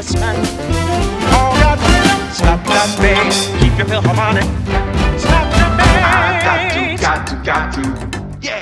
policeman. Oh God, stop that bass, keep your Philharmonic. Stop the bass. Got to, yeah.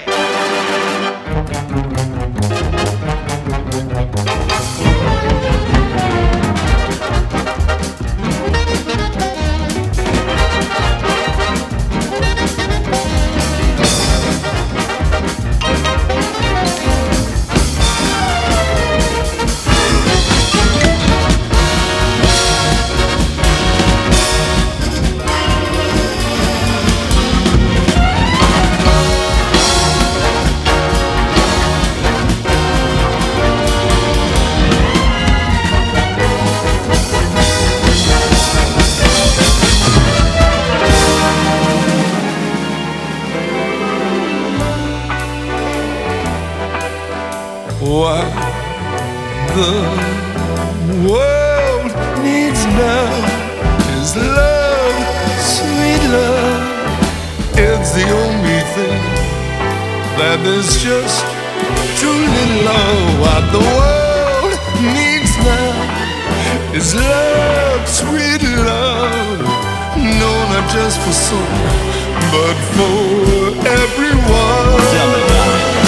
What the world needs now is love, sweet love. It's the only thing that is just too little of. What the world needs now is love, sweet love. No, not just for some, but for everyone.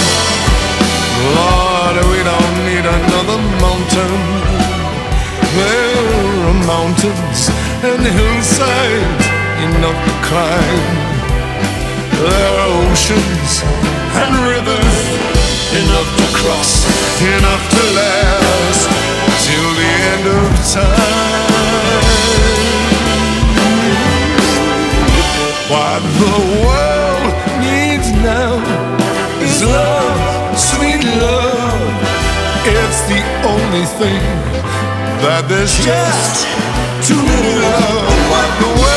Lord, we don't need another mountain. There are mountains and hillsides enough to climb. There are oceans and rivers enough to cross, enough to last till the end of time. What the world needs now is love, sweet love. It's the only thing that there's just too little of. What the world